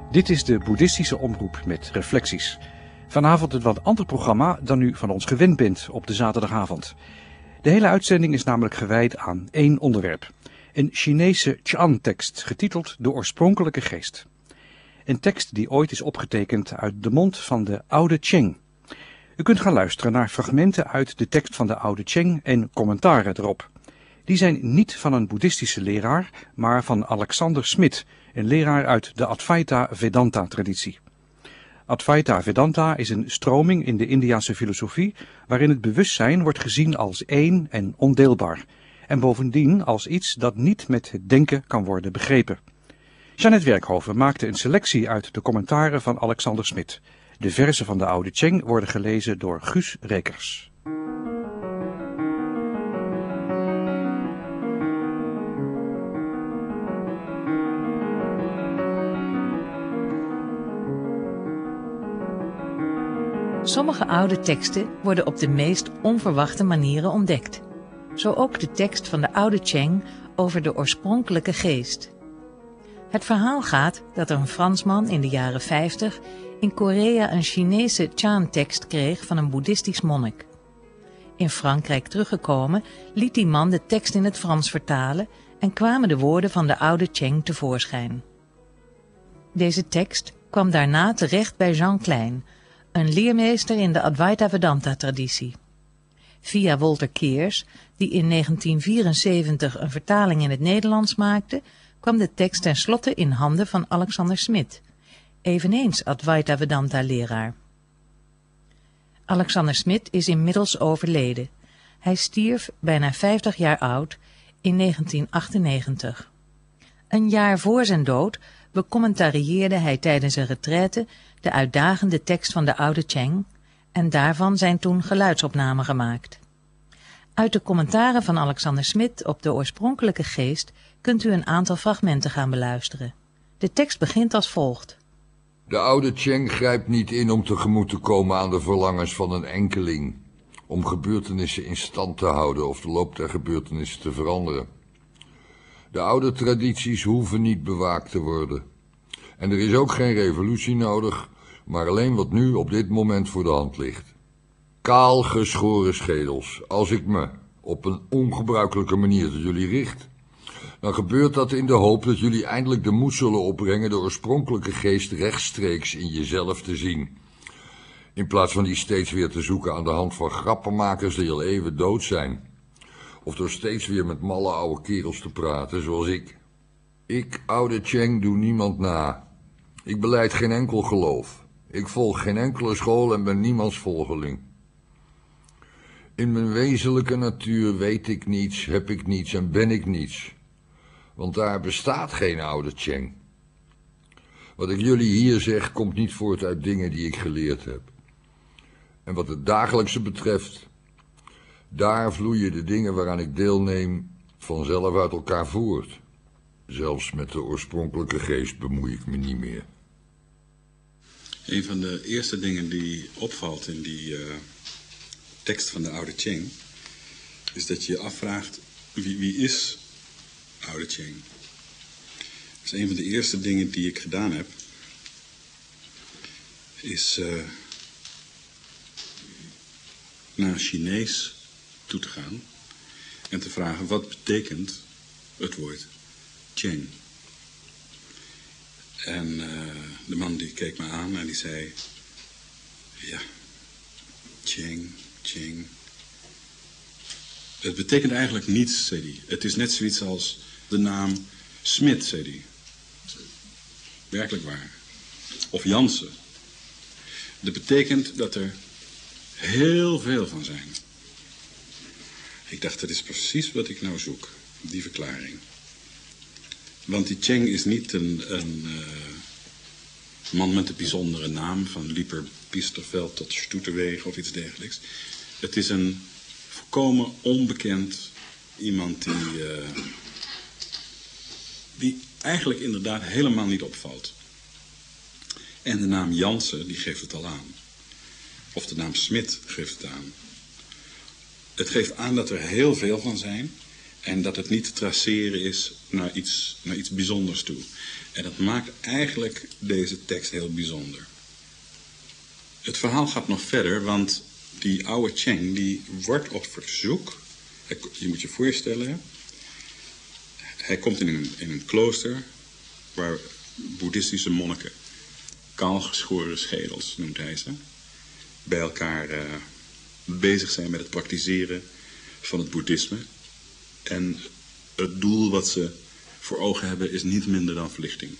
Dit is de boeddhistische omroep met reflecties. Vanavond een wat ander programma dan u van ons gewend bent op de zaterdagavond. De hele uitzending is namelijk gewijd aan één onderwerp. Een Chinese Chan-tekst getiteld De oorspronkelijke geest. Een tekst die ooit is opgetekend uit de mond van de oude Cheng. U kunt gaan luisteren naar fragmenten uit de tekst van de oude Cheng en commentaren erop. Die zijn niet van een boeddhistische leraar, maar van Alexander Smit, een leraar uit de Advaita Vedanta-traditie. Advaita Vedanta is een stroming in de Indiase filosofie waarin het bewustzijn wordt gezien als één en ondeelbaar, en bovendien als iets dat niet met het denken kan worden begrepen. Jeannette Werkhoven maakte een selectie uit de commentaren van Alexander Smit. De verzen van de oude Cheng worden gelezen door Guus Rekers. Sommige oude teksten worden op de meest onverwachte manieren ontdekt. Zo ook de tekst van de oude Cheng over de oorspronkelijke geest. Het verhaal gaat dat er een Fransman in de jaren 50 in Korea een Chinese Chan-tekst kreeg van een boeddhistisch monnik. In Frankrijk teruggekomen liet die man de tekst in het Frans vertalen en kwamen de woorden van de oude Cheng tevoorschijn. Deze tekst kwam daarna terecht bij Jean Klein, een leermeester in de Advaita Vedanta-traditie. Via Wolter Keers, die in 1974 een vertaling in het Nederlands maakte, kwam de tekst tenslotte in handen van Alexander Smit, eveneens Advaita Vedanta-leraar. Alexander Smit is inmiddels overleden. Hij stierf bijna 50 jaar oud in 1998. Een jaar voor zijn dood becommentarieerde hij tijdens een retraite de uitdagende tekst van de oude Cheng en daarvan zijn toen geluidsopnamen gemaakt. Uit de commentaren van Alexander Smit op de oorspronkelijke geest kunt u een aantal fragmenten gaan beluisteren. De tekst begint als volgt. De oude Cheng grijpt niet in om tegemoet te komen aan de verlangens van een enkeling, om gebeurtenissen in stand te houden of de loop der gebeurtenissen te veranderen. De oude tradities hoeven niet bewaakt te worden. En er is ook geen revolutie nodig, maar alleen wat nu op dit moment voor de hand ligt. Kaal geschoren schedels. Als ik me op een ongebruikelijke manier tot jullie richt, dan gebeurt dat in de hoop dat jullie eindelijk de moed zullen opbrengen de oorspronkelijke geest rechtstreeks in jezelf te zien. In plaats van die steeds weer te zoeken aan de hand van grappenmakers die al even dood zijn. Of door steeds weer met malle oude kerels te praten, zoals ik. Ik, oude Cheng, doe niemand na. Ik belijd geen enkel geloof. Ik volg geen enkele school en ben niemands volgeling. In mijn wezenlijke natuur weet ik niets, heb ik niets en ben ik niets. Want daar bestaat geen oude Cheng. Wat ik jullie hier zeg, komt niet voort uit dingen die ik geleerd heb. En wat het dagelijkse betreft, daar vloeien de dingen waaraan ik deelneem vanzelf uit elkaar voort. Zelfs met de oorspronkelijke geest bemoei ik me niet meer. Een van de eerste dingen die opvalt in die tekst van de oude Cheng is dat je je afvraagt, wie is oude Cheng? Dus een van de eerste dingen die ik gedaan heb is naar Chinees toe te gaan en te vragen wat betekent het woord Cheng. En de man die keek me aan en die zei, ja, Cheng. Het betekent eigenlijk niets, zei hij. Het is net zoiets als de naam Smit, zei hij. Werkelijk waar. Of Jansen. Dat betekent dat er heel veel van zijn. Ik dacht, dat is precies wat ik nou zoek, die verklaring. Want die Cheng is niet een man met een bijzondere naam, van Lieper Piesterveld tot Stoeterwegen of iets dergelijks. Het is een volkomen onbekend iemand die eigenlijk inderdaad helemaal niet opvalt. En de naam Jansen, die geeft het al aan. Of de naam Smit geeft het aan. Het geeft aan dat er heel veel van zijn En dat het niet te traceren is naar iets bijzonders toe. En dat maakt eigenlijk deze tekst heel bijzonder. Het verhaal gaat nog verder, want die oude Cheng die wordt op verzoek. Je moet je voorstellen, hij komt in een klooster waar boeddhistische monniken, kaalgeschoren schedels noemt hij ze, bij elkaar bezig zijn met het praktiseren van het boeddhisme. En het doel wat ze voor ogen hebben is niet minder dan verlichting.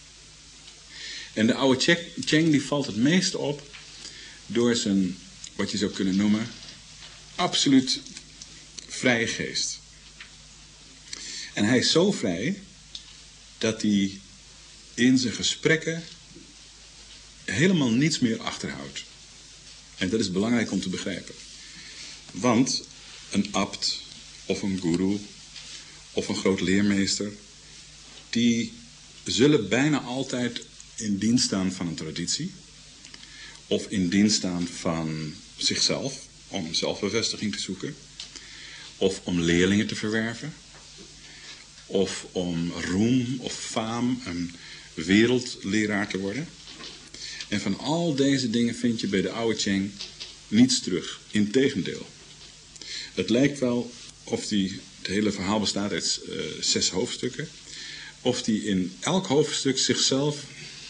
En de oude Cheng die valt het meest op door zijn, wat je zou kunnen noemen, absoluut vrije geest. En hij is zo vrij dat hij in zijn gesprekken helemaal niets meer achterhoudt. En dat is belangrijk om te begrijpen. Want een abt of een guru of een groot leermeester, die zullen bijna altijd in dienst staan van een traditie. Of in dienst staan van zichzelf, om zelfbevestiging te zoeken. Of om leerlingen te verwerven. Of om roem of faam, een wereldleraar te worden. En van al deze dingen vind je bij de oude Cheng niets terug. Integendeel. Het lijkt wel of het hele verhaal bestaat uit 6 hoofdstukken. Of die in elk hoofdstuk zichzelf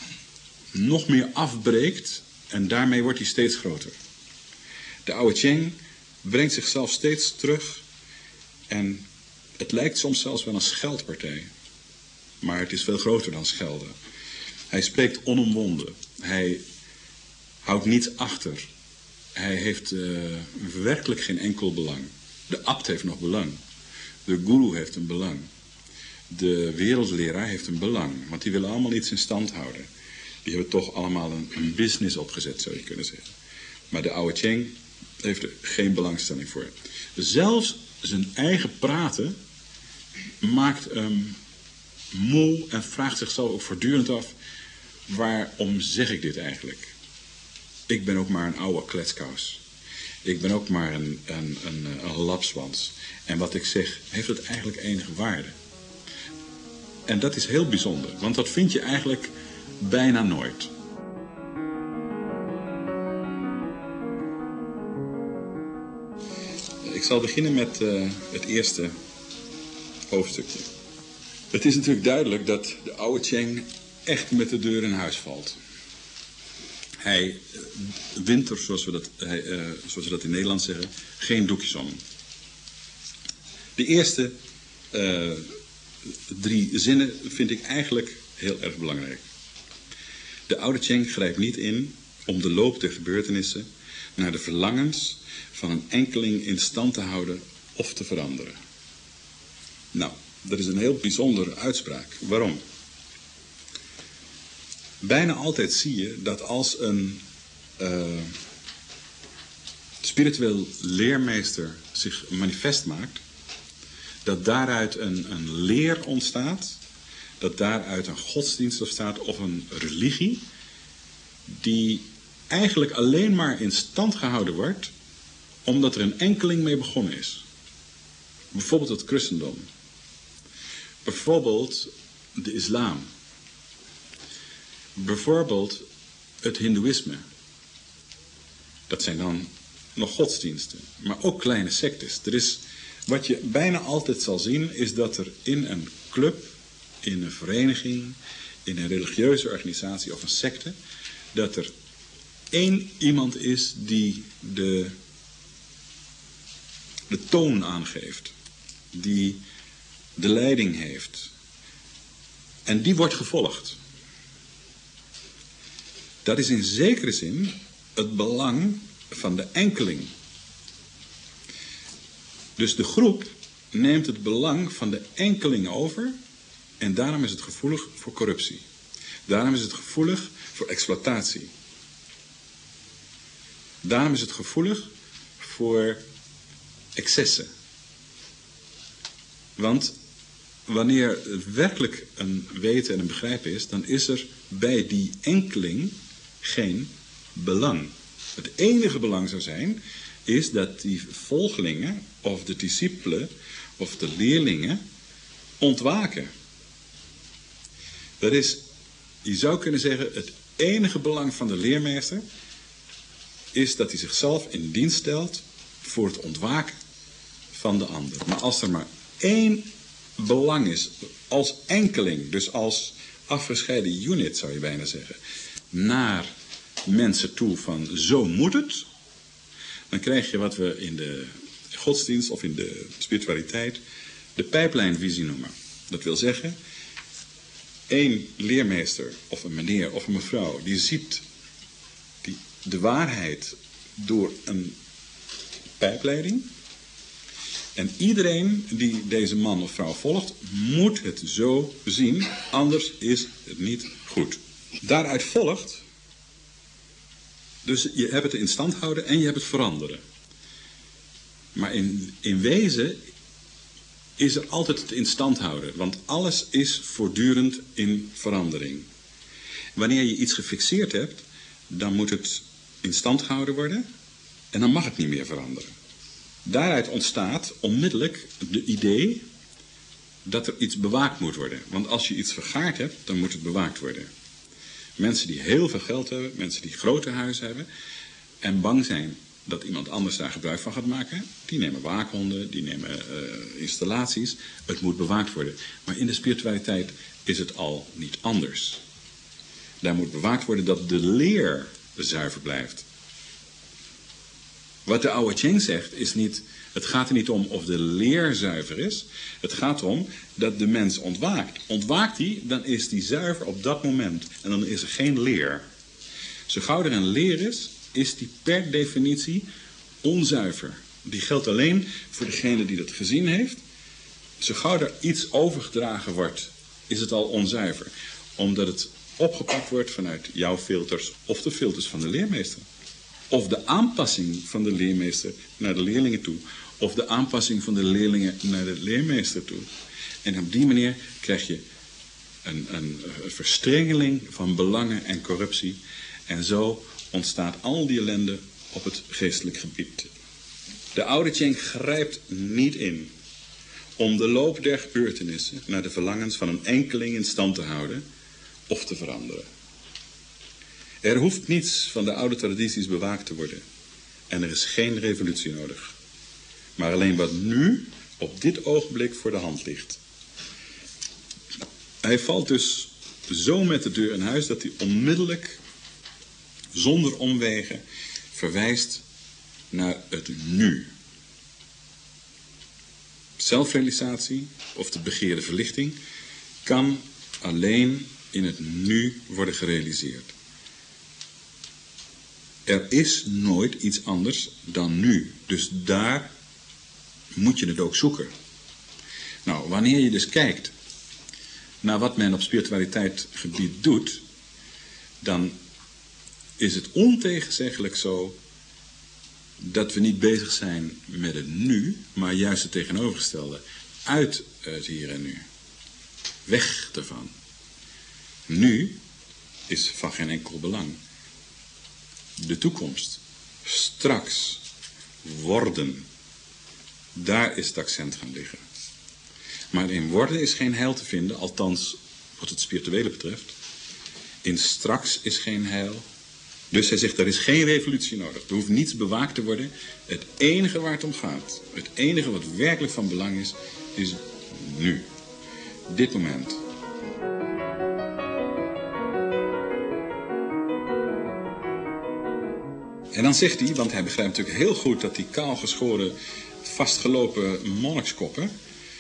nog meer afbreekt. En daarmee wordt hij steeds groter. De oude Cheng brengt zichzelf steeds terug. En het lijkt soms zelfs wel een scheldpartij. Maar het is veel groter dan schelden. Hij spreekt onomwonden. Hij houdt niets achter. Hij heeft werkelijk geen enkel belang. De abt heeft nog belang. De guru heeft een belang. De wereldleraar heeft een belang. Want die willen allemaal iets in stand houden. Die hebben toch allemaal een business opgezet, zou je kunnen zeggen. Maar de oude Cheng heeft er geen belangstelling voor. Zelfs zijn eigen praten maakt hem moe en vraagt zichzelf ook voortdurend af: waarom zeg ik dit eigenlijk? Ik ben ook maar een oude kletskous. Ik ben ook maar een lapswans. En wat ik zeg, heeft het eigenlijk enige waarde? En dat is heel bijzonder, want dat vind je eigenlijk bijna nooit. Ik zal beginnen met het eerste hoofdstukje. Het is natuurlijk duidelijk dat de oude Cheng echt met de deur in huis valt. Hij wint er, zoals we dat in Nederland zeggen, geen doekjes om. De eerste 3 zinnen vind ik eigenlijk heel erg belangrijk. De oude Cheng grijpt niet in om de loop der gebeurtenissen naar de verlangens van een enkeling in stand te houden of te veranderen. Nou, dat is een heel bijzondere uitspraak. Waarom? Bijna altijd zie je dat als een spiritueel leermeester zich manifest maakt, dat daaruit een leer ontstaat, dat daaruit een godsdienst ontstaat of een religie, die eigenlijk alleen maar in stand gehouden wordt omdat er een enkeling mee begonnen is. Bijvoorbeeld het christendom. Bijvoorbeeld de islam. Bijvoorbeeld het hindoeïsme. Dat zijn dan nog godsdiensten, maar ook kleine sectes. Wat je bijna altijd zal zien is dat er in een club, in een vereniging, in een religieuze organisatie of een secte, dat er één iemand is die de toon aangeeft, die de leiding heeft. En die wordt gevolgd. Dat is in zekere zin het belang van de enkeling. Dus de groep neemt het belang van de enkeling over en daarom is het gevoelig voor corruptie. Daarom is het gevoelig voor exploitatie. Daarom is het gevoelig voor excessen. Want wanneer het werkelijk een weten en een begrijpen is, dan is er bij die enkeling geen belang. Het enige belang zou zijn, is dat die volgelingen of de discipelen of de leerlingen ontwaken. Dat is, je zou kunnen zeggen, het enige belang van de leermeester is dat hij zichzelf in dienst stelt voor het ontwaken van de ander. Maar als er maar één belang is, als enkeling, dus als afgescheiden unit zou je bijna zeggen, naar mensen toe van zo moet het, dan krijg je wat we in de godsdienst of in de spiritualiteit de pijplijnvisie noemen. Dat wil zeggen, één leermeester of een meneer of een mevrouw die ziet de waarheid door een pijpleiding. En iedereen die deze man of vrouw volgt, moet het zo zien, anders is het niet goed. Daaruit volgt, dus je hebt het in stand houden en je hebt het veranderen. Maar in wezen is er altijd het in stand houden, want alles is voortdurend in verandering. Wanneer je iets gefixeerd hebt, dan moet het in stand gehouden worden en dan mag het niet meer veranderen. Daaruit ontstaat onmiddellijk de idee dat er iets bewaakt moet worden. Want als je iets vergaard hebt, dan moet het bewaakt worden. Mensen die heel veel geld hebben, mensen die grote huizen hebben en bang zijn dat iemand anders daar gebruik van gaat maken, die nemen waakhonden, die nemen installaties. Het moet bewaakt worden. Maar in de spiritualiteit is het al niet anders. Daar moet bewaakt worden dat de leer zuiver blijft. Wat de oude Cheng zegt is niet, het gaat er niet om of de leer zuiver is. Het gaat erom dat de mens ontwaakt. Ontwaakt hij, dan is die zuiver op dat moment. En dan is er geen leer. Zo gauw er een leer is die per definitie onzuiver. Die geldt alleen voor degene die dat gezien heeft. Zo gauw er iets overgedragen wordt, is het al onzuiver. Omdat het opgepakt wordt vanuit jouw filters of de filters van de leermeester. Of de aanpassing van de leermeester naar de leerlingen toe. Of de aanpassing van de leerlingen naar de leermeester toe. En op die manier krijg je een verstrengeling van belangen en corruptie. En zo ontstaat al die ellende op het geestelijk gebied. De oude Cheng grijpt niet in om de loop der gebeurtenissen naar de verlangens van een enkeling in stand te houden of te veranderen. Er hoeft niets van de oude tradities bewaakt te worden. En er is geen revolutie nodig. Maar alleen wat nu, op dit ogenblik, voor de hand ligt. Hij valt dus zo met de deur in huis dat hij onmiddellijk, zonder omwegen, verwijst naar het nu. Zelfrealisatie, of de begeerde verlichting, kan alleen in het nu worden gerealiseerd. Er is nooit iets anders dan nu. Dus daar moet je het ook zoeken. Nou, wanneer je dus kijkt naar wat men op spiritualiteitsgebied doet, dan is het ontegenzeggelijk zo dat we niet bezig zijn met het nu, maar juist het tegenovergestelde. Uit het hier en nu. Weg ervan. Nu is van geen enkel belang. De toekomst. Straks. Worden. Daar is het accent gaan liggen. Maar in worden is geen heil te vinden, althans wat het spirituele betreft. In straks is geen heil. Dus hij zegt, er is geen revolutie nodig. Er hoeft niets bewaakt te worden. Het enige waar het om gaat, het enige wat werkelijk van belang is nu. Dit moment. En dan zegt hij, want hij begrijpt natuurlijk heel goed dat die kaalgeschoren, vastgelopen monnikskoppen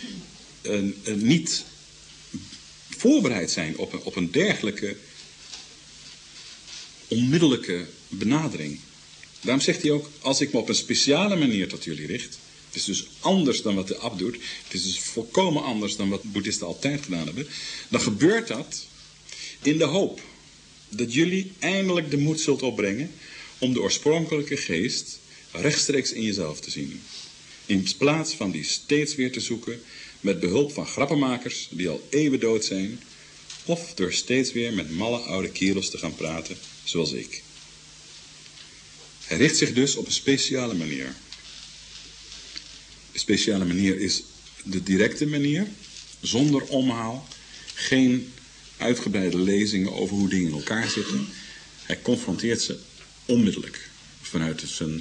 niet voorbereid zijn op een dergelijke onmiddellijke benadering. Daarom zegt hij ook, als ik me op een speciale manier tot jullie richt, het is dus anders dan wat de abt doet, het is dus volkomen anders dan wat boeddhisten altijd gedaan hebben, dan gebeurt dat in de hoop dat jullie eindelijk de moed zult opbrengen om de oorspronkelijke geest rechtstreeks in jezelf te zien. In plaats van die steeds weer te zoeken met behulp van grappenmakers die al eeuwen dood zijn, of door steeds weer met malle oude kerels te gaan praten, zoals ik. Hij richt zich dus op een speciale manier. De speciale manier is de directe manier, zonder omhaal, geen uitgebreide lezingen over hoe dingen in elkaar zitten. Hij confronteert ze onmiddellijk vanuit zijn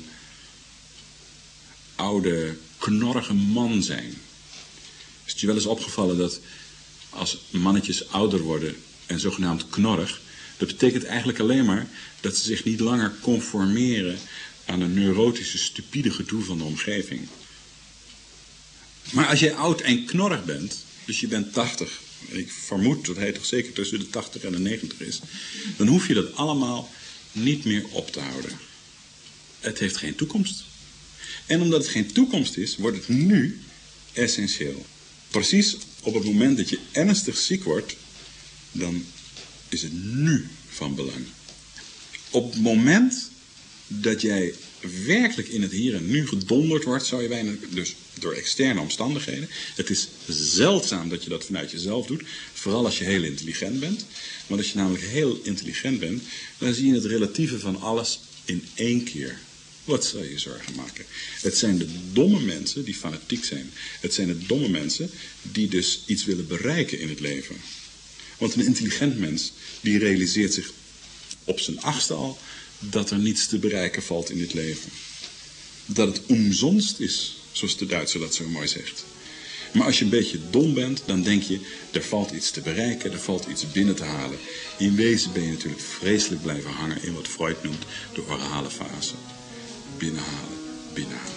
oude, knorrige man zijn. Is het je wel eens opgevallen dat als mannetjes ouder worden en zogenaamd knorrig, dat betekent eigenlijk alleen maar dat ze zich niet langer conformeren aan een neurotische, stupide gedoe van de omgeving. Maar als jij oud en knorrig bent, dus je bent 80, ik vermoed dat hij toch zeker tussen de 80 en de 90 is, dan hoef je dat allemaal niet meer op te houden. Het heeft geen toekomst. En omdat het geen toekomst is, wordt het nu essentieel. Precies op het moment dat je ernstig ziek wordt, dan is het nu van belang. Op het moment dat jij werkelijk in het hier en nu gedonderd wordt, zou je bijna, dus door externe omstandigheden. Het is zeldzaam dat je dat vanuit jezelf doet, vooral als je heel intelligent bent. Maar als je namelijk heel intelligent bent, dan zie je het relatieve van alles in één keer. Wat zal je zorgen maken? Het zijn de domme mensen die fanatiek zijn. Het zijn de domme mensen die dus iets willen bereiken in het leven. Want een intelligent mens, die realiseert zich op zijn 8e al dat er niets te bereiken valt in dit leven. Dat het umsonst is, zoals de Duitser dat zo mooi zegt. Maar als je een beetje dom bent, dan denk je, er valt iets te bereiken, er valt iets binnen te halen. In wezen ben je natuurlijk vreselijk blijven hangen in wat Freud noemt de orale fase. Binnenhalen, binnenhalen.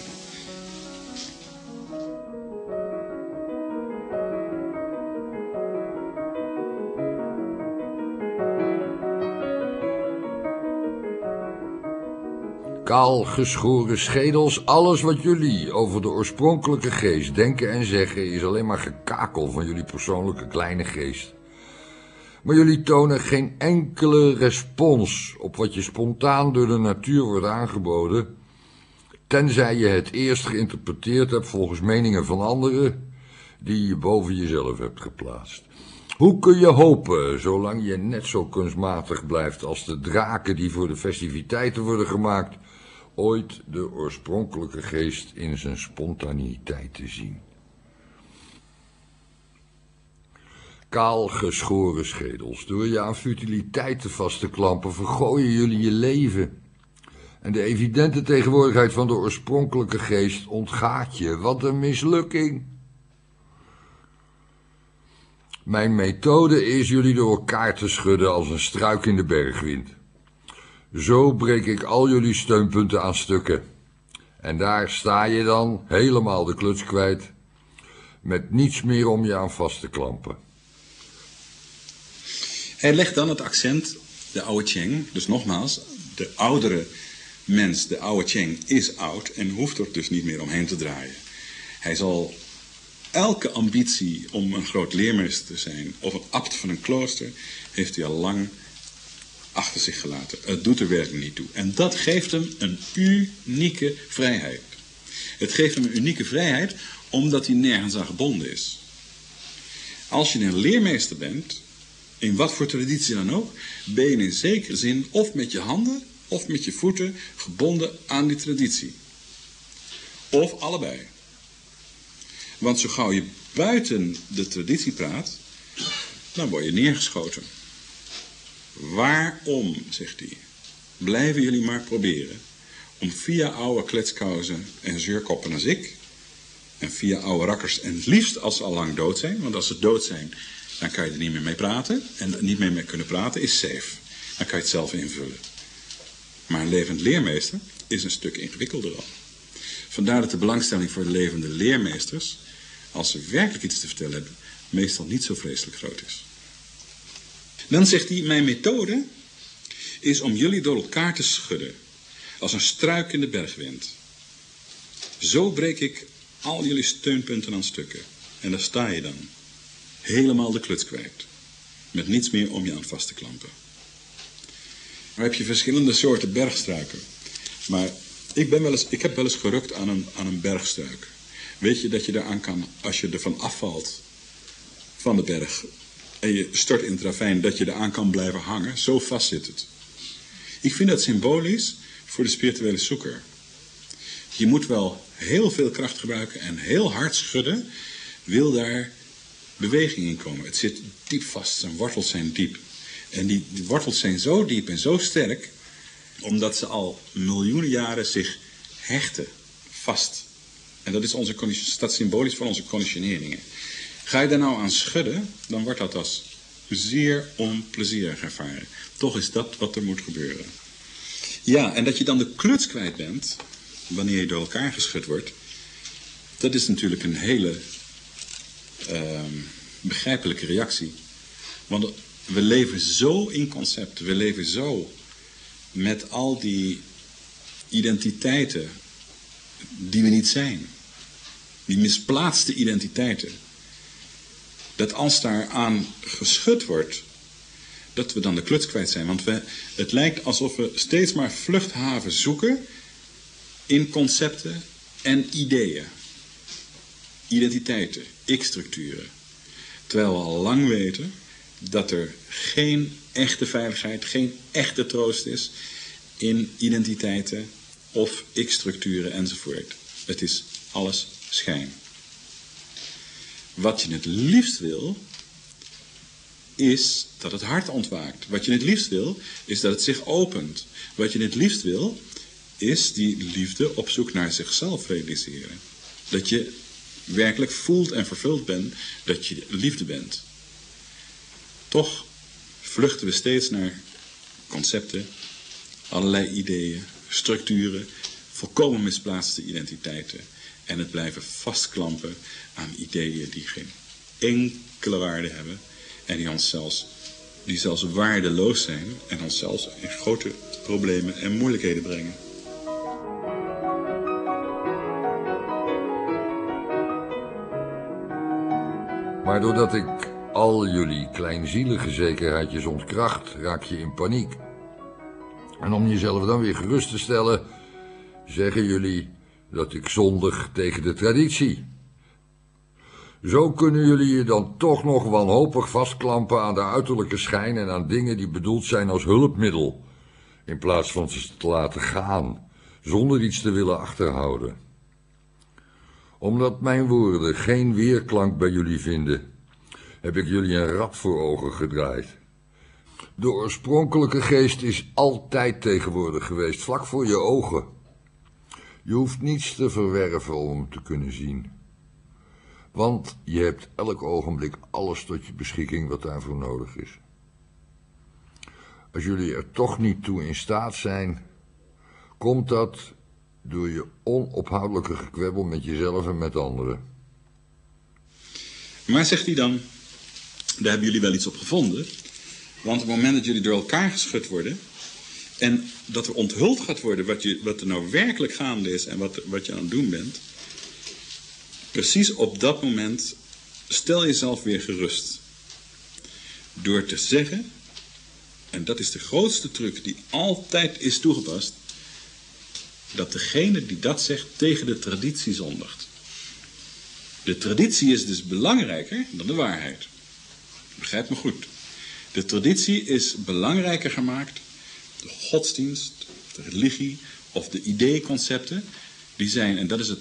Kaal geschoren schedels, alles wat jullie over de oorspronkelijke geest denken en zeggen is alleen maar gekakel van jullie persoonlijke kleine geest. Maar jullie tonen geen enkele respons op wat je spontaan door de natuur wordt aangeboden, tenzij je het eerst geïnterpreteerd hebt volgens meningen van anderen die je boven jezelf hebt geplaatst. Hoe kun je hopen, zolang je net zo kunstmatig blijft als de draken die voor de festiviteiten worden gemaakt, ooit de oorspronkelijke geest in zijn spontaniteit te zien? Kaal geschoren schedels, door je aan futiliteiten vast te klampen, vergooien jullie je leven. En de evidente tegenwoordigheid van de oorspronkelijke geest ontgaat je. Wat een mislukking! Mijn methode is jullie door elkaar te schudden als een struik in de bergwind. Zo breek ik al jullie steunpunten aan stukken. En daar sta je dan, helemaal de kluts kwijt, met niets meer om je aan vast te klampen. Hij legt dan het accent, de oude Cheng, dus nogmaals, de oudere mens, de oude Cheng, is oud en hoeft er dus niet meer omheen te draaien. Hij zal elke ambitie om een groot leermeester te zijn of een abt van een klooster, heeft hij al lang achter zich gelaten. Het doet er werkelijk niet toe. En dat geeft hem een unieke vrijheid. Het geeft hem een unieke vrijheid omdat hij nergens aan gebonden is. Als je een leermeester bent, in wat voor traditie dan ook, ben je in zekere zin of met je handen of met je voeten gebonden aan die traditie. Of allebei. Want zo gauw je buiten de traditie praat, dan word je neergeschoten. Waarom, zegt hij, blijven jullie maar proberen om via oude kletskousen en zeurkoppen als ik, en via oude rakkers, en het liefst als ze al lang dood zijn, want als ze dood zijn, dan kan je er niet meer mee praten, en niet meer mee kunnen praten is safe. Dan kan je het zelf invullen. Maar een levend leermeester is een stuk ingewikkelder al. Vandaar dat de belangstelling voor de levende leermeesters, als ze werkelijk iets te vertellen hebben, meestal niet zo vreselijk groot is. Dan zegt hij, mijn methode is om jullie door elkaar te schudden, als een struik in de bergwind. Zo breek ik al jullie steunpunten aan stukken. En daar sta je dan, helemaal de kluts kwijt, met niets meer om je aan vast te klampen. Dan heb je verschillende soorten bergstruiken. Maar ik heb wel eens gerukt aan een bergstruik. Weet je dat je eraan kan, als je ervan afvalt van de berg en je stort in het ravijn, dat je eraan kan blijven hangen? Zo vast zit het. Ik vind dat symbolisch voor de spirituele zoeker. Je moet wel heel veel kracht gebruiken en heel hard schudden, wil daar beweging in komen. Het zit diep vast, zijn wortels zijn diep. En die wortels zijn zo diep en zo sterk, omdat ze al miljoenen jaren zich hechten vast. En dat staat symbolisch voor onze conditioneringen. Ga je daar nou aan schudden, dan wordt dat als zeer onplezierig ervaren. Toch is dat wat er moet gebeuren. Ja, en dat je dan de kluts kwijt bent, wanneer je door elkaar geschud wordt, dat is natuurlijk een hele begrijpelijke reactie. Want we leven zo in concepten, we leven zo met al die identiteiten die we niet zijn. Die misplaatste identiteiten. Dat als daar aan geschud wordt, dat we dan de kluts kwijt zijn. Want het lijkt alsof we steeds maar vluchthaven zoeken in concepten en ideeën. Identiteiten, ik-structuren. Terwijl we al lang weten dat er geen echte veiligheid, geen echte troost is in identiteiten of ik-structuren enzovoort. Het is alles schijn. Wat je het liefst wil, is dat het hart ontwaakt. Wat je het liefst wil, is dat het zich opent. Wat je het liefst wil, is die liefde op zoek naar zichzelf realiseren. Dat je werkelijk voelt en vervuld bent dat je liefde bent. Toch vluchten we steeds naar concepten, allerlei ideeën, structuren, volkomen misplaatste identiteiten. En het blijven vastklampen aan ideeën die geen enkele waarde hebben en die zelfs waardeloos zijn en ons zelfs in grote problemen en moeilijkheden brengen. Maar doordat ik al jullie kleinzielige zekerheidjes ontkracht, raak je in paniek. En om jezelf dan weer gerust te stellen, zeggen jullie dat ik zondig tegen de traditie. Zo kunnen jullie je dan toch nog wanhopig vastklampen aan de uiterlijke schijn en aan dingen die bedoeld zijn als hulpmiddel, in plaats van ze te laten gaan, zonder iets te willen achterhouden. Omdat mijn woorden geen weerklank bij jullie vinden, heb ik jullie een rad voor ogen gedraaid. De oorspronkelijke geest is altijd tegenwoordig geweest, vlak voor je ogen. Je hoeft niets te verwerven om hem te kunnen zien. Want je hebt elk ogenblik alles tot je beschikking wat daarvoor nodig is. Als jullie er toch niet toe in staat zijn, komt dat door je onophoudelijke gekwebbel met jezelf en met anderen. Maar zegt hij dan, daar hebben jullie wel iets op gevonden. Want op het moment dat jullie door elkaar geschud worden en dat er onthuld gaat worden wat er nou werkelijk gaande is en wat je aan het doen bent, precies op dat moment stel jezelf weer gerust. Door te zeggen, en dat is de grootste truc die altijd is toegepast, dat degene die dat zegt tegen de traditie zondigt. De traditie is dus belangrijker dan de waarheid. Begrijp me goed. De traditie is belangrijker gemaakt. De godsdienst, de religie of de ideeconcepten, die zijn, en dat is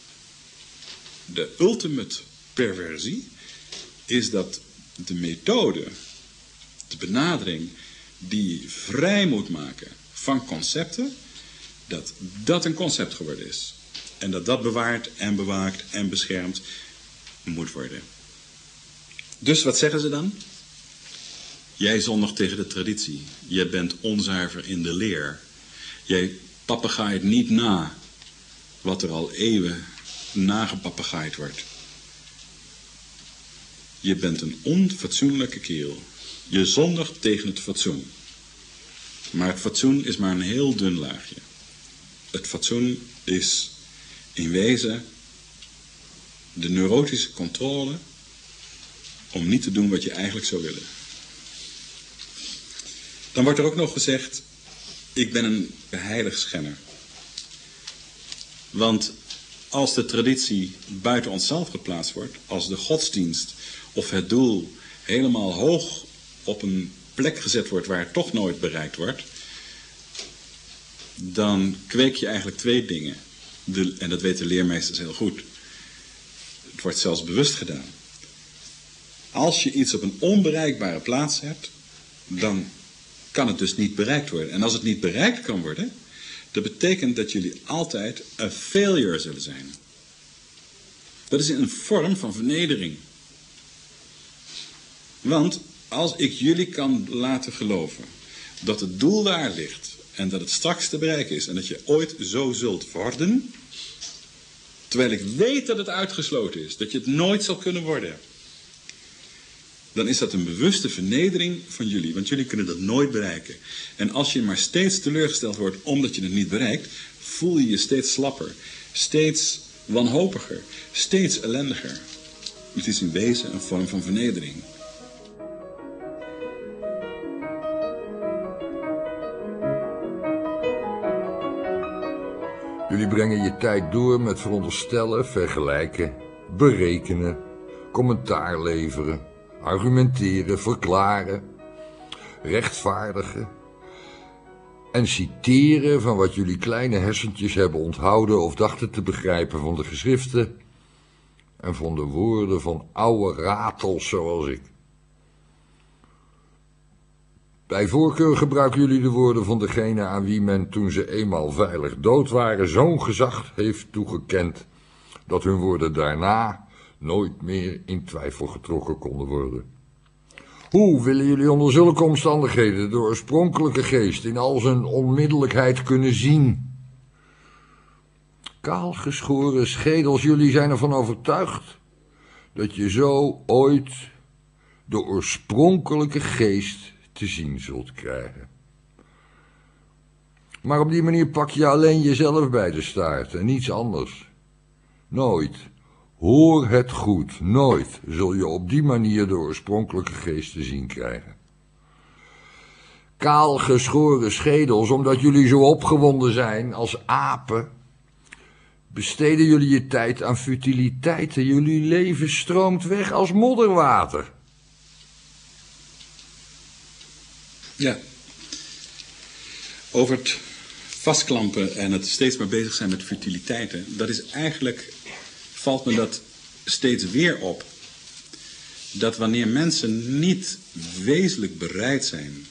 de ultimate perversie, is dat de methode, de benadering die je vrij moet maken van concepten, dat een concept geworden is. En dat bewaard en bewaakt en beschermd moet worden. Dus wat zeggen ze dan? Jij zondigt tegen de traditie. Jij bent onzuiver in de leer. Jij papegaait niet na wat er al eeuwen nagepapegaaid wordt. Je bent een onfatsoenlijke kerel. Je zondigt tegen het fatsoen. Maar het fatsoen is maar een heel dun laagje. Het fatsoen is in wezen de neurotische controle om niet te doen wat je eigenlijk zou willen. Dan wordt er ook nog gezegd, ik ben een heiligschenner. Want als de traditie buiten onszelf geplaatst wordt, als de godsdienst of het doel helemaal hoog op een plek gezet wordt waar het toch nooit bereikt wordt, dan kweek je eigenlijk twee dingen. En dat weten leermeesters heel goed. Het wordt zelfs bewust gedaan. Als je iets op een onbereikbare plaats hebt, dan kan het dus niet bereikt worden. En als het niet bereikt kan worden, dat betekent dat jullie altijd een failure zullen zijn. Dat is een vorm van vernedering. Want als ik jullie kan laten geloven dat het doel daar ligt en dat het straks te bereiken is en dat je ooit zo zult worden, terwijl ik weet dat het uitgesloten is, dat je het nooit zal kunnen worden, dan is dat een bewuste vernedering van jullie, want jullie kunnen dat nooit bereiken. En als je maar steeds teleurgesteld wordt omdat je het niet bereikt, voel je je steeds slapper, steeds wanhopiger, steeds ellendiger. Het is in wezen een vorm van vernedering. Jullie brengen je tijd door met veronderstellen, vergelijken, berekenen, commentaar leveren, argumenteren, verklaren, rechtvaardigen en citeren van wat jullie kleine hersentjes hebben onthouden of dachten te begrijpen van de geschriften en van de woorden van oude ratels zoals ik. Bij voorkeur gebruiken jullie de woorden van degene aan wie men toen ze eenmaal veilig dood waren zo'n gezag heeft toegekend dat hun woorden daarna nooit meer in twijfel getrokken konden worden. Hoe willen jullie onder zulke omstandigheden de oorspronkelijke geest in al zijn onmiddellijkheid kunnen zien? Kaalgeschoren schedels, jullie zijn ervan overtuigd dat je zo ooit de oorspronkelijke geest te zien zult krijgen. Maar op die manier pak je alleen jezelf bij de staart en niets anders. Nooit, hoor het goed, nooit zul je op die manier de oorspronkelijke geest te zien krijgen. Kaal geschoren schedels, omdat jullie zo opgewonden zijn als apen, besteden jullie je tijd aan futiliteiten. Jullie leven stroomt weg als modderwater. Ja, over het vastklampen en het steeds maar bezig zijn met futiliteiten, dat is eigenlijk, valt me dat steeds weer op. Dat wanneer mensen niet wezenlijk bereid zijn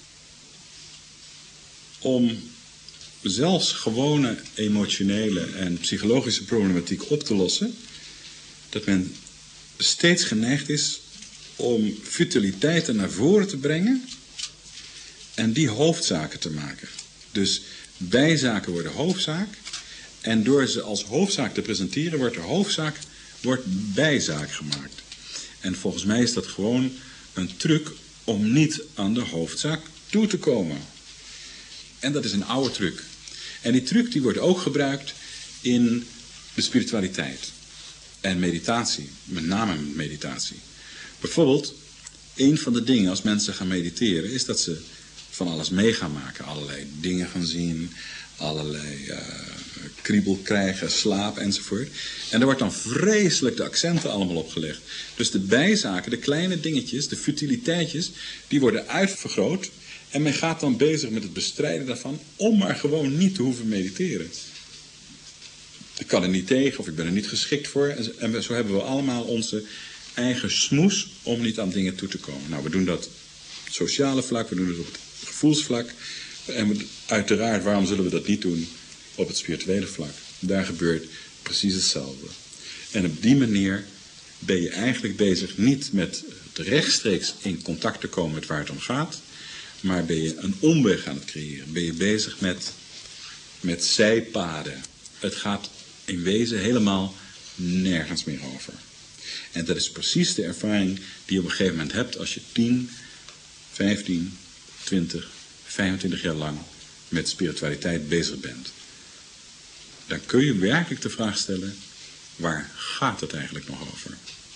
om zelfs gewone emotionele en psychologische problematiek op te lossen, dat men steeds geneigd is om futiliteiten naar voren te brengen en die hoofdzaken te maken. Dus bijzaken worden hoofdzaak en door ze als hoofdzaak te presenteren wordt bijzaak gemaakt. En volgens mij is dat gewoon een truc om niet aan de hoofdzaak toe te komen. En dat is een oude truc. En die truc die wordt ook gebruikt in de spiritualiteit en meditatie, met name meditatie. Bijvoorbeeld, een van de dingen als mensen gaan mediteren is dat ze van alles mee gaan maken. Allerlei dingen gaan zien, allerlei kriebel krijgen, slaap enzovoort. En er wordt dan vreselijk de accenten allemaal opgelegd. Dus de bijzaken, de kleine dingetjes, de futiliteitjes, die worden uitvergroot. En men gaat dan bezig met het bestrijden daarvan om maar gewoon niet te hoeven mediteren. Ik kan er niet tegen of ik ben er niet geschikt voor. En zo hebben we allemaal onze eigen smoes om niet aan dingen toe te komen. Nou, we doen dat op het sociale vlak, we doen het op het gevoelsvlak. En uiteraard, waarom zullen we dat niet doen op het spirituele vlak? Daar gebeurt precies hetzelfde. En op die manier ben je eigenlijk bezig niet met het rechtstreeks in contact te komen met waar het om gaat, maar ben je een omweg aan het creëren. Ben je bezig met zijpaden. Het gaat in wezen helemaal nergens meer over. En dat is precies de ervaring die je op een gegeven moment hebt als je 10, 15, 20, 25 jaar lang met spiritualiteit bezig bent. Dan kun je werkelijk de vraag stellen, waar gaat het eigenlijk nog over?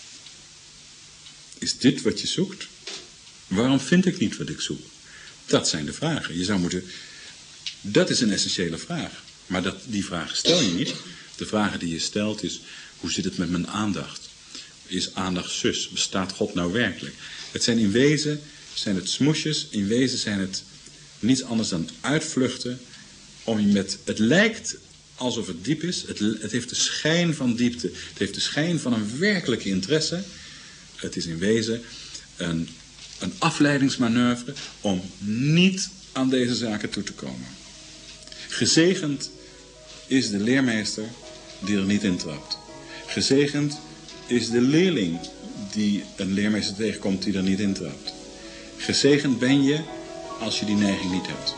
Is dit wat je zoekt? Waarom vind ik niet wat ik zoek? Dat zijn de vragen. Je zou moeten. Dat is een essentiële vraag. Maar die vraag stel je niet. De vraag die je stelt is, hoe zit het met mijn aandacht? Is aandacht zus? Bestaat God nou werkelijk? Het zijn in wezen, zijn het smoesjes. In wezen zijn het niets anders dan uitvluchten. Om je met, het lijkt alsof het diep is. Het heeft de schijn van diepte. Het heeft de schijn van een werkelijke interesse. Het is in wezen een afleidingsmanoeuvre om niet aan deze zaken toe te komen. Gezegend is de leermeester die er niet in trapt. Gezegend is de leerling die een leermeester tegenkomt die er niet in trapt. Gezegend ben je als je die neiging niet hebt.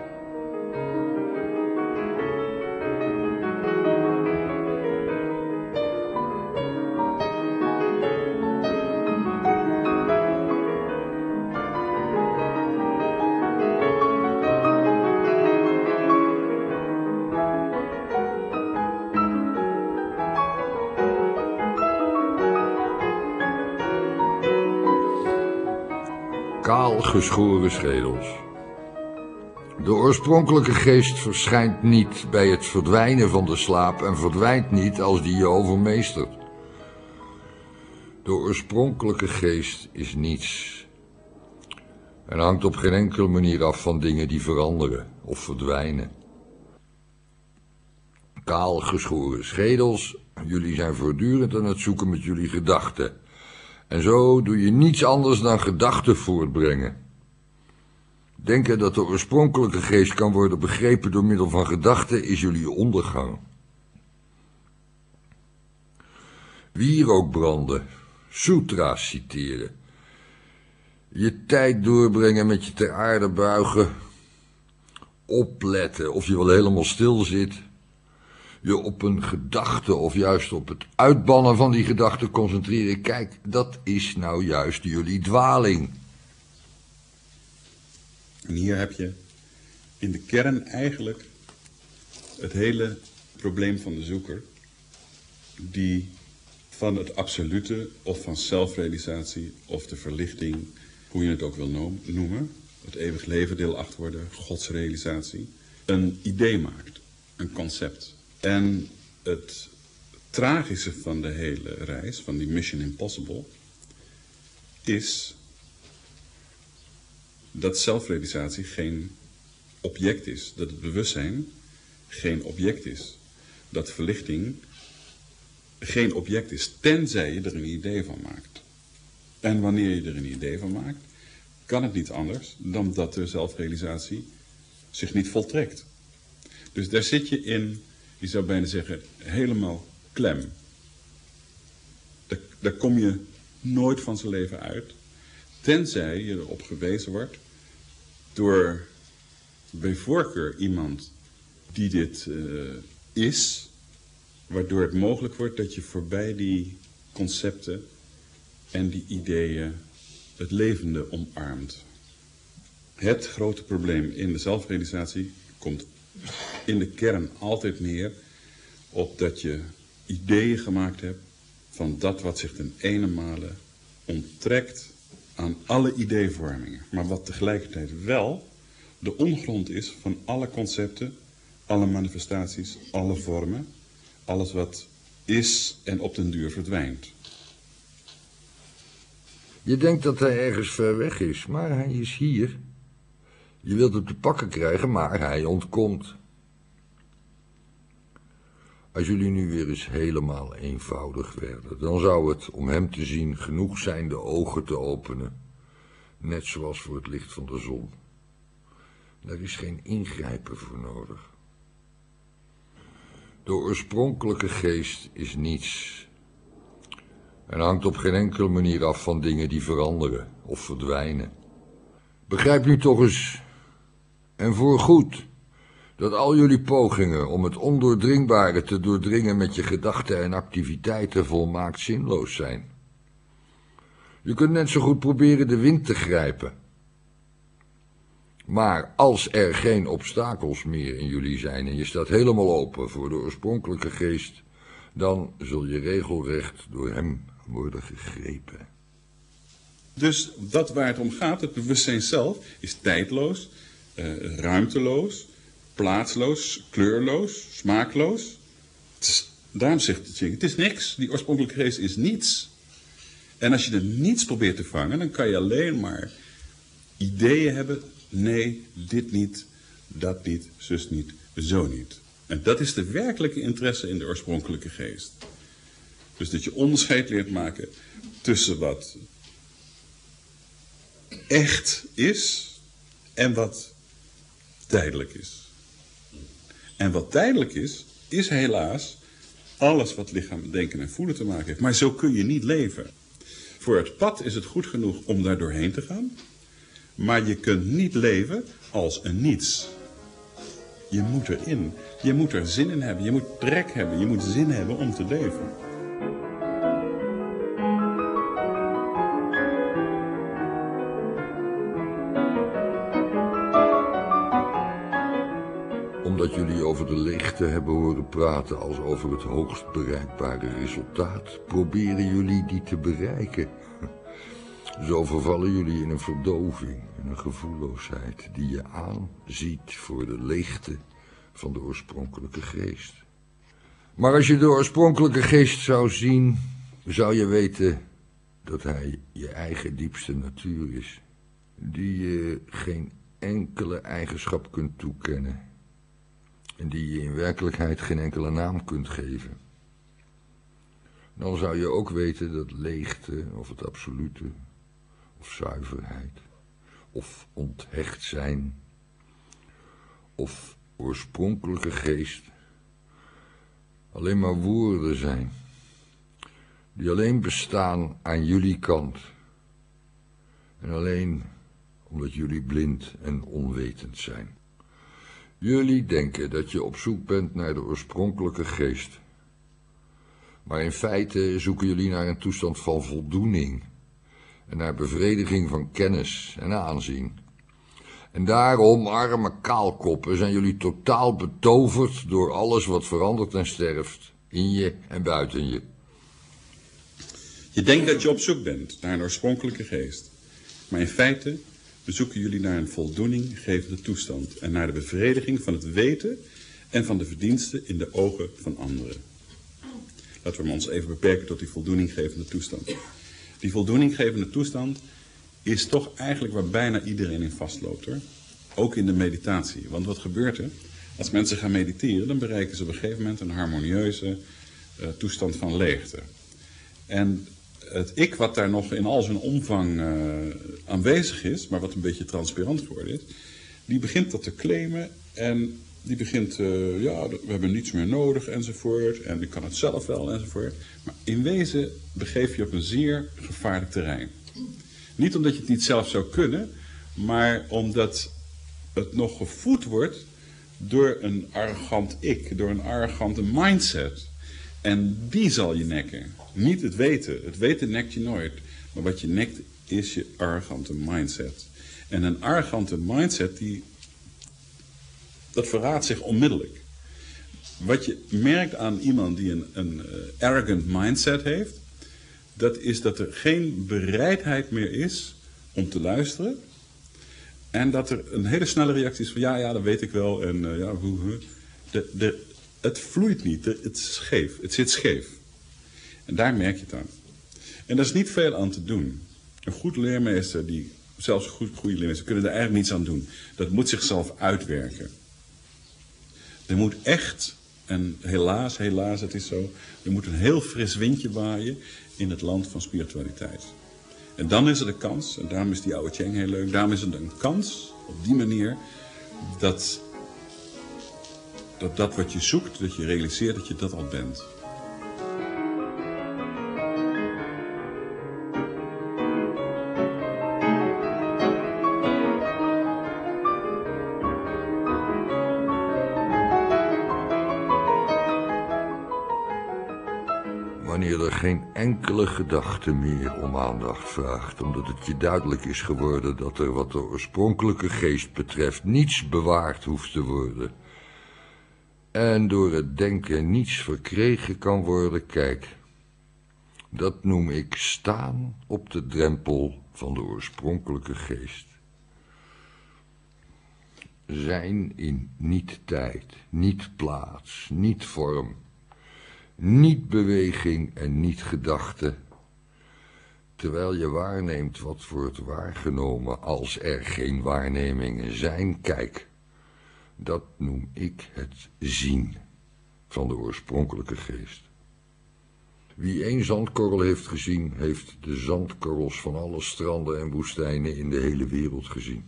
Kaal geschoren schedels. De oorspronkelijke geest verschijnt niet bij het verdwijnen van de slaap en verdwijnt niet als die je overmeestert. De oorspronkelijke geest is niets en hangt op geen enkele manier af van dingen die veranderen of verdwijnen. Kaal geschoren schedels, jullie zijn voortdurend aan het zoeken met jullie gedachten. En zo doe je niets anders dan gedachten voortbrengen. Denken dat de oorspronkelijke geest kan worden begrepen door middel van gedachten is jullie ondergang. Wierook branden, sutra's citeren, je tijd doorbrengen met je ter aarde buigen, opletten of je wel helemaal stil zit, je op een gedachte of juist op het uitbannen van die gedachte concentreren. Kijk, dat is nou juist jullie dwaling. En hier heb je in de kern eigenlijk het hele probleem van de zoeker, die van het absolute of van zelfrealisatie of de verlichting, hoe je het ook wil noemen, het eeuwig leven deel 8 worden, godsrealisatie, een idee maakt, een concept. En het tragische van de hele reis, van die Mission Impossible, is dat zelfrealisatie geen object is. Dat het bewustzijn geen object is. Dat verlichting geen object is, tenzij je er een idee van maakt. En wanneer je er een idee van maakt, kan het niet anders dan dat de zelfrealisatie zich niet voltrekt. Dus daar zit je in, je zou bijna zeggen, helemaal klem. Daar kom je nooit van zijn leven uit, tenzij je erop gewezen wordt door bij voorkeur iemand die dit is, waardoor het mogelijk wordt dat je voorbij die concepten en die ideeën het levende omarmt. Het grote probleem in de zelfrealisatie komt in de kern altijd neer op dat je ideeën gemaakt hebt van dat wat zich ten ene onttrekt aan alle ideevormingen, maar wat tegelijkertijd wel de ondergrond is van alle concepten, alle manifestaties, alle vormen, alles wat is en op den duur verdwijnt. Je denkt dat hij ergens ver weg is, maar hij is hier. Je wilt hem te pakken krijgen, maar hij ontkomt. Als jullie nu weer eens helemaal eenvoudig werden, dan zou het, om hem te zien, genoeg zijn de ogen te openen. Net zoals voor het licht van de zon. Daar is geen ingrijpen voor nodig. De oorspronkelijke geest is niets. En hangt op geen enkele manier af van dingen die veranderen of verdwijnen. Begrijp nu toch eens, en voorgoed, dat al jullie pogingen om het ondoordringbare te doordringen met je gedachten en activiteiten volmaakt zinloos zijn. Je kunt net zo goed proberen de wind te grijpen. Maar als er geen obstakels meer in jullie zijn en je staat helemaal open voor de oorspronkelijke geest, dan zul je regelrecht door hem worden gegrepen. Dus dat waar het om gaat, het bewustzijn zelf, is tijdloos, ruimteloos, plaatsloos, kleurloos, smaakloos. Daarom zegt de Ching, het is niks. Die oorspronkelijke geest is niets. En als je er niets probeert te vangen, dan kan je alleen maar ideeën hebben. Nee, dit niet, dat niet, zus niet, zo niet. En dat is de werkelijke interesse in de oorspronkelijke geest. Dus dat je onderscheid leert maken tussen wat echt is en wat tijdelijk is. En wat tijdelijk is helaas alles wat lichaam, denken en voelen te maken heeft. Maar zo kun je niet leven. Voor het pad is het goed genoeg om daar doorheen te gaan. Maar je kunt niet leven als een niets. Je moet erin. Je moet er zin in hebben. Je moet trek hebben. Je moet zin hebben om te leven. Omdat jullie over de leegte hebben horen praten als over het hoogst bereikbare resultaat, proberen jullie die te bereiken. Zo vervallen jullie in een verdoving, in een gevoelloosheid die je aanziet voor de leegte van de oorspronkelijke geest. Maar als je de oorspronkelijke geest zou zien, zou je weten dat hij je eigen diepste natuur is, die je geen enkele eigenschap kunt toekennen en die je in werkelijkheid geen enkele naam kunt geven. Dan zou je ook weten dat leegte of het absolute, of zuiverheid, of onthecht zijn, of oorspronkelijke geest alleen maar woorden zijn, die alleen bestaan aan jullie kant en alleen omdat jullie blind en onwetend zijn. Jullie denken dat je op zoek bent naar de oorspronkelijke geest, maar in feite zoeken jullie naar een toestand van voldoening en naar bevrediging van kennis en aanzien. En daarom, arme kaalkoppen, zijn jullie totaal betoverd door alles wat verandert en sterft, in je en buiten je. Je denkt dat je op zoek bent naar een oorspronkelijke geest, maar in feite zoeken jullie naar een voldoeninggevende toestand en naar de bevrediging van het weten en van de verdiensten in de ogen van anderen. Laten we ons even beperken tot die voldoeninggevende toestand. Die voldoeninggevende toestand is toch eigenlijk waar bijna iedereen in vastloopt, hoor. Ook in de meditatie. Want wat gebeurt er? Als mensen gaan mediteren, dan bereiken ze op een gegeven moment een harmonieuze toestand van leegte. En het ik wat daar nog in al zijn omvang aanwezig is, maar wat een beetje transparant geworden is, die begint dat te claimen en die begint, we hebben niets meer nodig enzovoort en ik kan het zelf wel enzovoort. Maar in wezen begeef je op een zeer gevaarlijk terrein. Niet omdat je het niet zelf zou kunnen, maar omdat het nog gevoed wordt door een arrogant ik, door een arrogante mindset. En die zal je nekken. Niet het weten. Het weten nekt je nooit. Maar wat je nekt is je arrogante mindset. En een arrogante mindset, dat verraadt zich onmiddellijk. Wat je merkt aan iemand die een arrogant mindset heeft, dat is dat er geen bereidheid meer is om te luisteren. En dat er een hele snelle reactie is van ja, dat weet ik wel. En het vloeit niet, het is scheef, het zit scheef. En daar merk je het aan. En daar is niet veel aan te doen. Een goed leermeester, zelfs goede leermeester, kunnen er eigenlijk niets aan doen. Dat moet zichzelf uitwerken. Er moet echt, en helaas, het is zo, er moet een heel fris windje waaien in het land van spiritualiteit. En dan is er de kans, en daarom is die oude Cheng heel leuk, daarom is er een kans, op die manier, dat wat je zoekt, dat je realiseert dat je dat al bent. Wanneer er geen enkele gedachte meer om aandacht vraagt, omdat het je duidelijk is geworden dat er wat de oorspronkelijke geest betreft niets bewaard hoeft te worden, en door het denken niets verkregen kan worden, kijk, dat noem ik staan op de drempel van de oorspronkelijke geest. Zijn in niet tijd, niet plaats, niet vorm, niet beweging en niet gedachte, terwijl je waarneemt wat wordt waargenomen als er geen waarnemingen zijn, kijk. Dat noem ik het zien van de oorspronkelijke geest. Wie 1 zandkorrel heeft gezien, heeft de zandkorrels van alle stranden en woestijnen in de hele wereld gezien.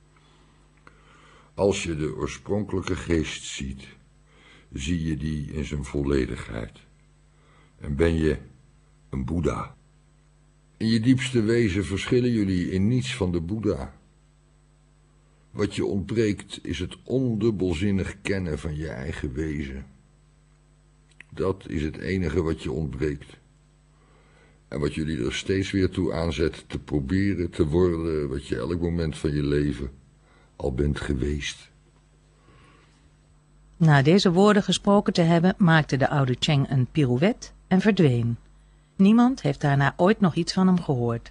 Als je de oorspronkelijke geest ziet, zie je die in zijn volledigheid. En ben je een Boeddha. In je diepste wezen verschillen jullie in niets van de Boeddha. Wat je ontbreekt is het ondubbelzinnig kennen van je eigen wezen. Dat is het enige wat je ontbreekt. En wat jullie er steeds weer toe aanzet te proberen te worden wat je elk moment van je leven al bent geweest. Na deze woorden gesproken te hebben, maakte de oude Cheng een pirouette en verdween. Niemand heeft daarna ooit nog iets van hem gehoord.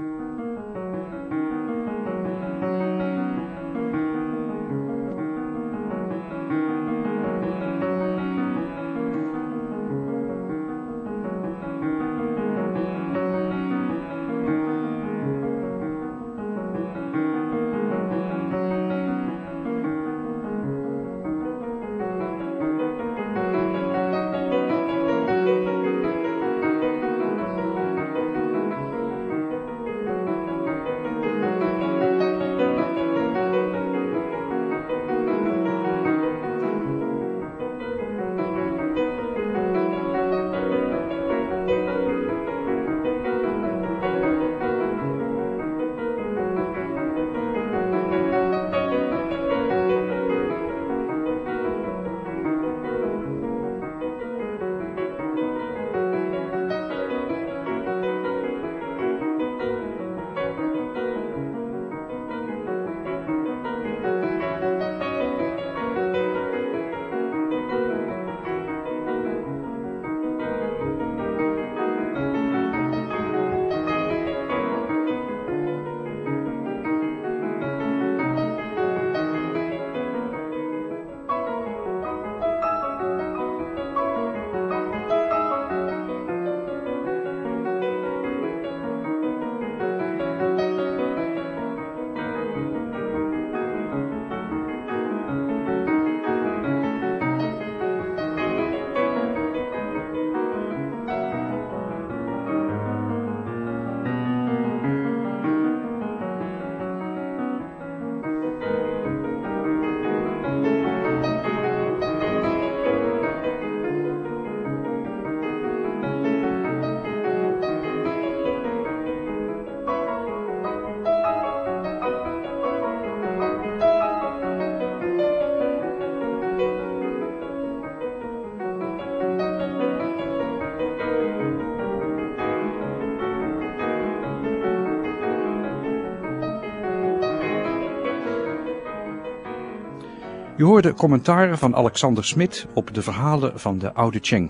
Je hoorde commentaren van Alexander Smit op de verhalen van de oude Cheng.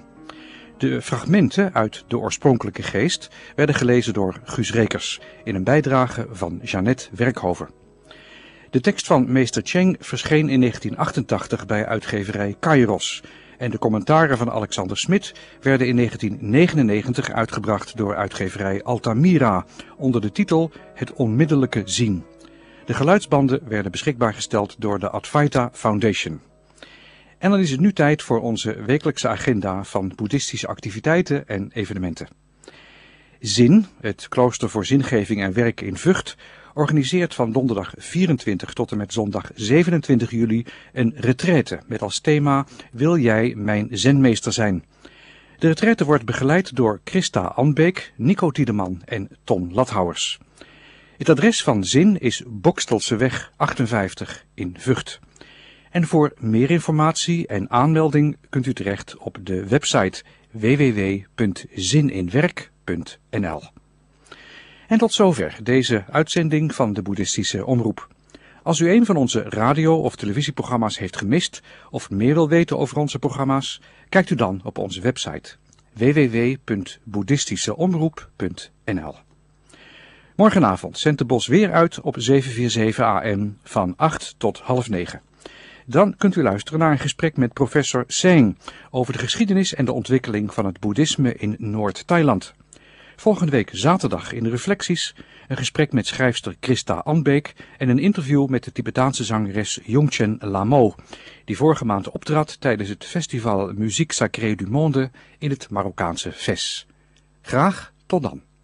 De fragmenten uit De oorspronkelijke geest werden gelezen door Guus Rekers in een bijdrage van Jeannette Werkhover. De tekst van meester Cheng verscheen in 1988 bij uitgeverij Kairos en de commentaren van Alexander Smit werden in 1999 uitgebracht door uitgeverij Altamira onder de titel Het onmiddellijke zien. De geluidsbanden werden beschikbaar gesteld door de Advaita Foundation. En dan is het nu tijd voor onze wekelijkse agenda van boeddhistische activiteiten en evenementen. Zin, het klooster voor zingeving en werk in Vught, organiseert van donderdag 24 tot en met zondag 27 juli een retraite met als thema Wil jij mijn zenmeester zijn? De retraite wordt begeleid door Christa Anbeek, Nico Tiedeman en Ton Lathouwers. Het adres van Zin is Bokstelseweg 58 in Vught. En voor meer informatie en aanmelding kunt u terecht op de website www.zininwerk.nl. En tot zover deze uitzending van de Boeddhistische Omroep. Als u een van onze radio- of televisieprogramma's heeft gemist of meer wil weten over onze programma's, kijkt u dan op onze website www.boeddhistischeomroep.nl. Morgenavond zendt de Bos weer uit op 747 AM van 8 tot half 9. Dan kunt u luisteren naar een gesprek met professor Seng over de geschiedenis en de ontwikkeling van het boeddhisme in Noord-Thailand. Volgende week zaterdag in de Reflecties een gesprek met schrijfster Christa Anbeek en een interview met de Tibetaanse zangeres Yongchen Lamo, die vorige maand optrad tijdens het festival Musique Sacrée du Monde in het Marokkaanse Fes. Graag tot dan.